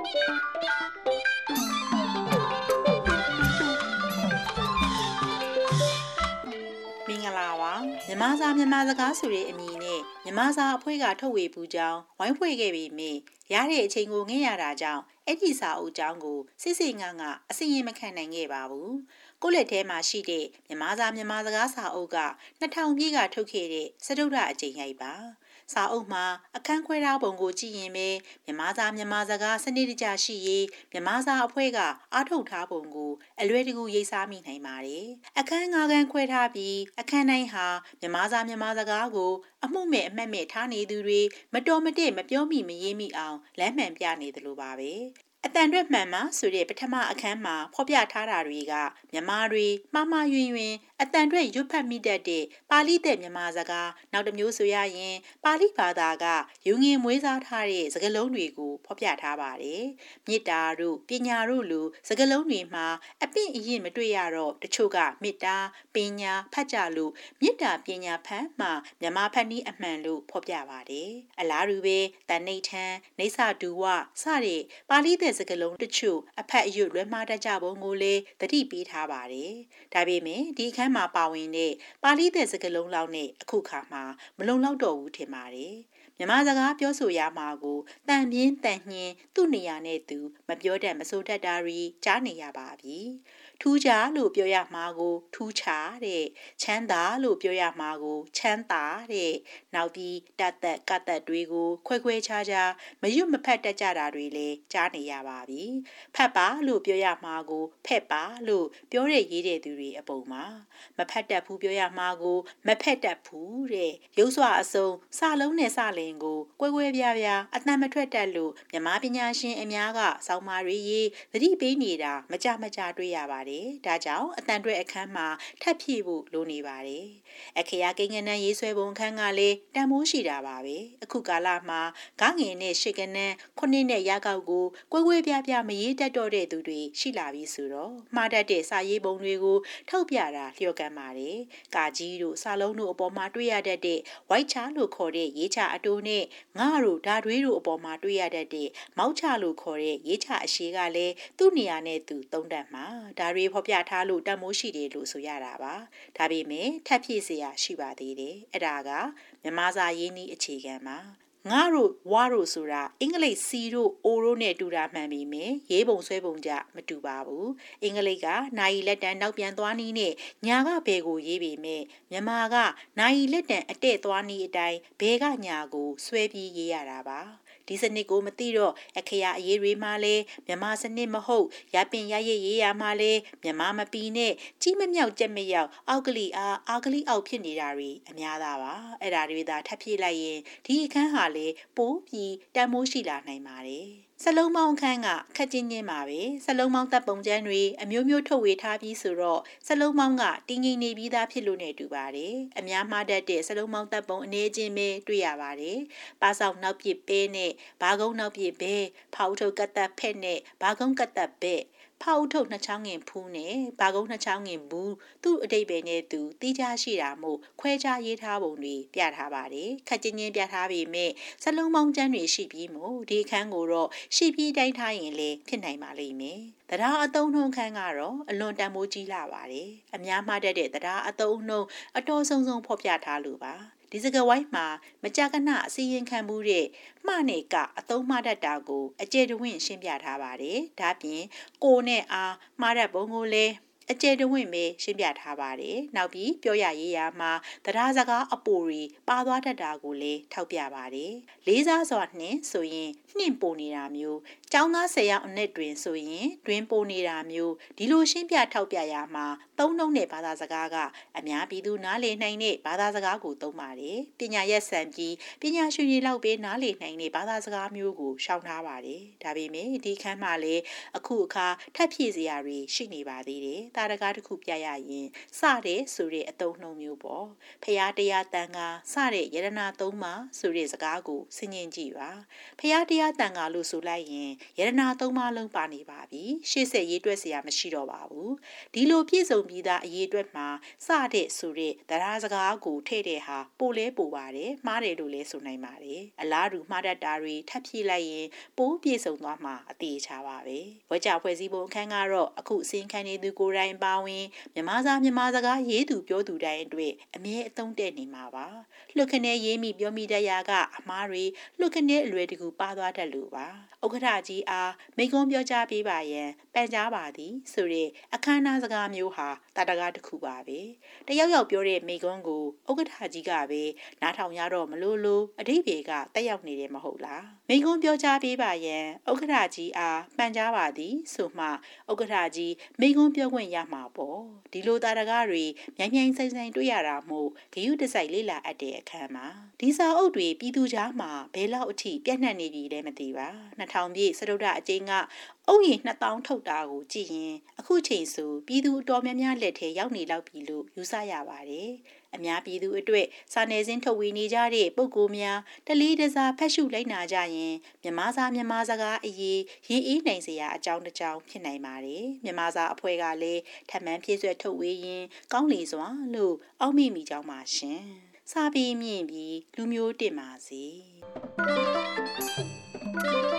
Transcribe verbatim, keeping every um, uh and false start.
မင်္ဂလာပါမြမစာမြန်မာစကားဆိုတဲ့အမည်နဲ့မြမစာအဖွဲ့ကထုတ်ဝေပူကြောင်းဝိုင်းဖွဲ့ခဲ့ပြီးမြင်ရတဲ့အချိန်ကိုငဲ့ရတာကြောင့်အဲ့ဒီစာအုပ်ကြောင်းကိုစစ်စစ်ငါငါအစင်ရင်မခံနိုင်ခဲ့ပါဘူးကိုလက်ထဲမှာရှိတဲ့မြမစာမြန်မာစကားစာအုပ်ကနှစ်ထောင်ပြည့်ကထုတ်ခဲ့တဲ့စတုဒ္ဓအကြိမ်ရိုက်ပါစာအုပ်မှာအခန်းခွဲထားပုံကိုကြည့်ရင်ပဲမြန်မာစာမြန်မာစကားစနစ်တကျရှိရေးမြန်မာစာအဖွဲ့ကအားထုတ်ထားပုံကိုအလွယ်တကူရိပ်စားမိနိုင်ပါတယ်အခန်းငါးခန်းခွဲထားပြီးအခန်းတိုင်းဟာမြန်မာစာမြန်မာစကားကိုအမှုမဲ့အမှတ်မဲ့ထားနေသူတွေမတော်မတည့်မပြောမိမရေးမိအောင်လမ်းမှန်ပြနေသလိုပါပဲအတန်အတွက်မှန်မှဆိုတဲ့ပထမအခန်းမှာဖော်ပြထားတာတွေကမြန်မာတွေမှားမှားယွင်းယွင်းအတန်အတွက်ရွတ်ဖတ်မိတတ်တဲ့ပါဠိတဲ့မြန်မာစကားနောက်တစ်မျိုးဆိုရရင်ပါဠိဘာသာကယူငင်မွေးစားထားတဲ့စကားလုံးတွေကိုဖော်ပြထားပါတယ်။မေတ္တာတို့ပညာတို့လိုစကားလုံးတွေမှာအပင့်အရင်မတွေ့ရတော့တချို့ကမေတ္တာပညာဖတ်ကြလို့မေတ္တာပညာဖတ်မှမြန်မာဖတ်နည်းအမှန်လို့ဖော်ပြပါတယ်။အလားတူပဲတဏိဋ္ဌံနေဆဒူဝစတဲ့ပါဠိတဲ့စကားလုံးတချို့အဖတ်အရွတ်လွဲမှားတတ်ကြပုံကိုလည်းသတိပေးထားပါတယ်။ဒါပေမဲ့ဒီအခန်းမှာပါဝင်တဲ့ပါဠိတဲ့စကားလုံးလောက်နဲ့အခုခါမှာမလုံလောက်တော့ဘူးထင်ပါတယ်။မြန်မာစကားပြောဆိုရမှာကိုတန်ပြင်းတန်ညင်းသူ့နေရာနဲ့သူမပြောတတ်မဆိုတတ်တာတွေကြားနေရပါပြီ။ထူးခြားလို့ပြောရမှာကိုထူးခြားတဲ့ချမ်းသာလို့ပြောရမှာကိုချမ်းသာတဲ့နောက်ပြီးတတ်တက်ကတ်တက်တွေကိုခွဲခွဲခြားခြားမရွတ်မဖတ်တတ်ကြတာတွေလည်းကြားနေရပါပြီ။ဖတ်ပါလို့ပြောရမှာကိုဖက်ပါလို့ပြောတဲ့ရေးတဲ့သူတွေအပုံမှာမဖတ်တတ်ဘူးပြောရမှာကိုမဖက်တတ်ဘူးတဲ့ရုပ်စွာအစုံစလုံးနဲ့စလင်ကိုကွဲကွဲပြားပြားအတန်မထွက်တတ်လို့မြန်မာပညာရှင်အများကစောင်းမာတွေရေးသတိပေးနေတာမကြမကြတွေ့ရပါတယ်။ဒါကြောင့်အတန်တွဲအခန်းမှာထပ်ဖြည့်ဖို့လိုနေပါတယ်။အခရာကိန်းကနန်းရေးဆွဲပုံအခန်းကလည်းတန်မိုးရှိတာပါပဲ။အခုကာလမှာဂငင်နဲ့ရှစ်ကနန်းခုနှစ်နဲ့ရကောက်ကိုကွဲကွဲပြားပြားမရေးတတ်တော့တဲ့သူတွေရှိလာပြီဆိုတော့မှားတတ်တဲ့စာရေးပုံတွေကိုထုတ်ပြတာလျှော့ကန်ပါတယ်။ကာကြီးတို့စာလုံးတို့အပေါ်မှာတွေ့ရတတ်တဲ့ဝိုက်ချလို့ခေါ်တဲ့ရေးချအတိုးနဲ့ငါတို့ဓာတွေးတို့အပေါ်မှာတွေ့ရတတ်တဲ့မောက်ချလို့ခေါ်တဲ့ရေးချအရှိကလည်းသူ့နေရာနဲ့သူသုံးတတ်မှာဒါတွေဖော်ပြထားလို့တန်မိုးရှိတယ်လို့ဆိုရတာပါဒါပေမဲ့ထပ်ဖြည့်เสียရှိပါသေးတယ်အဲ့ဒါကမြန်မာစာရင်းနှီးအခြေခံမှာငါတို့ဝါတို့ဆိုတာအင်္ဂလိပ်စီတို့အိုတို့နဲ့တူတာမှန်ပြီမယ်ရေးပုံဆွဲပုံကြမတူပါဘူးအင်္ဂလိပ်ကနိုင်လက်တန်နောက်ပြန်သွားနည်းနဲ့ညာကဘယ်ကိုရေးပေမဲ့မြန်မာကနိုင်လက်တန်အတဲ့သွားနည်းအတိုင်းဘယ်ကညာကိုဆွဲပြီးရေးရတာပါဒီစနစ်ကိုမသိတော့အခရာအရေးတွေမှလည်းမြန်မာစနစ်မဟုတ်ရပင်ရရရေးရမှလည်းမြန်မာမပီနဲ့ကြီးမမြောက်ကြက်မရောက်အောက်ကလေးအားအောက်ကလေးအောက်ဖြစ်နေတာတွေအများသားပါအဲ့ဒါတွေသာထပ်ဖြည့်လိုက်ရင်ဒီအခန်းဟာလေပိုးပြီးတန်မိုးရှိလာနိုင်ပါတယ်စလုံးပေါင်းအခန်းကခက်ချင်းချင်းပါပဲစလုံးပေါင်းတပ်ပုံကျန်းတွေအမျိုးမျိုးထုတ်ဝေထားပြီးဆိုတော့စလုံးပေါင်းကတင်းငိမ့်နေပြီးသားဖြစ်လို့နေတူပါတယ်အများမှားတတ်တဲ့စလုံးပေါင်းတပ်ပုံအနေချင်းပဲတွေ့ရပါတယ်ပါဆောင်နောက်ပြစ်ပဲနဲ့ဘာကုန်းနောက်ပြစ်ပဲဖောက်ထုတ်ကတ်တက်ဖက်နဲ့ဘာကုန်းကတ်တက်ပဲဖောက်ထုတ်နှစ်ချောင်းငင်ဖူးနဲ့ဘာကုန်းနှစ်ချောင်းငင်ဘူးသူ့အတိတ်ပဲနဲ့သူတီးခြားရှိတာမို့ခွဲခြားရေးထားပုံတွေပြထားပါတယ်ခက်ချင်းချင်းပြထားပေမဲ့စလုံးပေါင်းကျန်းတွေရှိပြီးမို့ဒီအခန်းကိုတော့ရှိပြီးတိုင်းထားရင်လည်းဖြစ်နိုင်ပါလိမ့်မယ်တရားအသုံးနှုန်းခန်းကတော့အလွန်တန်မိုးကြီးလာပါတယ်အများမှားတတ်တဲ့တရားအသုံးနှုန်းအတော်ဆုံးဆုံးဖော်ပြထားလို့ပါဒီစကားဝိုင်းမှာမကြာခဏအစီရင်ခံမှုတဲ့မှနဲ့ကအသုံးမှားတတ်တာကိုအကျယ်တဝင့်ရှင်းပြထားပါတယ်ဒါပြင်ကိုနဲ့အားမှားတတ်ပုံကိုလည်းအကျယ်တဝင့်ပဲရှင်းပြထားပါတယ်နောက်ပြီးပြောရရေးရာမှာတရားစကားအပိုတွေပါသွားတတ်တာကိုလည်းထောက်ပြပါတယ်လေးစားစွာနှင့်ဆိုရင်နှင့်ပိုနေတာမျိုးကျောင်းသားဆယ်ယောက်အနက်တွင်ဆိုရင်တွင်ပိုနေတာမျိုးဒီလိုရှင်းပြထောက်ပြရမှာသုံးနှုန်းတဲ့ဘာသာစကားကအများပြည်သူနားလည်နိုင်တဲ့ဘာသာစကားကိုသုံးပါတယ်ပညာရက်ဆန်ပြီးပညာရှင်တွေလောက်ပဲနားလည်နိုင်တဲ့ဘာသာစကားမျိုးကိုရှောင်ထားပါတယ်ဒါပေမဲ့ဒီခန်းမှာလည်းအခုအခါထပ်ဖြည့်စရာတွေရှိနေပါသေးတယ်တာရကားတစ်ခုပြရရင်စတဲ့ဆိုတဲ့အသုံးနှုန်းမျိုးပေါ့ဖျားတရားတန်ခါစတဲ့ယရနာသုံးပါဆိုတဲ့စကားကိုဆင်ခြင်ကြည့်ပါဖျားတရားတန်ခါလို့ဆိုလိုက်ရင်ယရနာသုံးပါလုံးပါနေပါပြီရှေ့ဆက်ရေးတွက်เสียမရှိတော့ပါဘူးဒီလိုပြည့်စုံပြီးသားအရေးအတွက်မှာစတဲ့ဆိုတဲ့တရားစကားကိုထည့်တဲ့ဟာပိုလဲပိုပါတယ်မှားတယ်လို့လဲဆိုနိုင်ပါတယ်အလားတူမှားတတ်တာတွေထပ်ဖြည့်လိုက်ရင်ပိုပြည့်စုံသွားမှာအသေးချပါပဲဝကြဖွဲ့စည်းပုံအခန်းကတော့အခုအစင်းခံနေသူကိုယ်တိုင်ပါဝင်မြမစားမြမစကားရေးသူပြောသူတိုင်းအတွက်အမြဲအသုံးတဲ့နေမှာပါလှုပ်ခနဲရေးမိပြောမိတတ်ရာကအမားတွေလှုပ်ခနဲအလွယ်တကူပါသွားတတ်လို့ပါဥက္ကဋ္ဌကြီးအားမိန့်ခွန်းပြောကြားပေးပါရန်ပန်ကြားပါသည်ဆိုတဲ့အခမ်းအနားစကားမျိုးဟာတာတကားတစ်ခုပါပဲတယောက်ယောက်ပြောတဲ့မိန့်ခွန်းကိုဥက္ကဋ္ဌကြီးကပဲနားထောင်ရတော့မလို့လို့အဓိပ္ပာယ်ကတက်ရောက်နေတယ်မဟုတ်လားမိန့်ခွန်းပြောကြားပေးပါရန်ဥက္ကဋ္ဌကြီးအားပန်ကြားပါသည်ဆိုမှဥက္ကဋ္ဌကြီးမိန့်ခွန်းပြောခွင့်ရမှာပေါ့ဒီလိုတာတကားတွေမြိုင်မြိုင်ဆိုင်ဆိုင်တွေ့ရတာမို့ဂယုတစိုက်လေ့လာအပ်တဲ့အခန်းမှာဒီစာအုပ်တွေပြည်သူကြားမှာဘယ်လောက်အထိပြန့်နှံ့နေပြီလဲမသိပါနှစ်ထောင်ပြည့်စတုဒ္ဓအကျဉ်းကအုပ်ရင်နှစ်သောင်းထုတ်တာကိုကြည့်ရင်အခုချိန်ဆိုပြည်သူအတော်များများလက်ထဲရောက်နေလောက်ပြီလို့ယူဆရပါတယ်အများပြည်သူအတွက်စာနယ်ဇင်းထုတ်ဝေနေကြတဲ့ပုဂ္ဂိုလ်များတလေးတစားဖတ်ရှုလိုက်နာကြရင်မြမစာမြမစကားအရေးရင်အေးနိုင်စရာအကြောင်းတစ်ကြောင်းဖြစ်နိုင်ပါတယ်မြမစာအဖွဲ့ကလည်းထပ်မံဖြည့်ဆွတ်ထုတ်ဝေရင်ကောင်းလေစွာလို့အောက်မေ့မိကြောင်းပါရှင်စာပေမြင့်ပြီးလူမျိုးတင်ပါစေ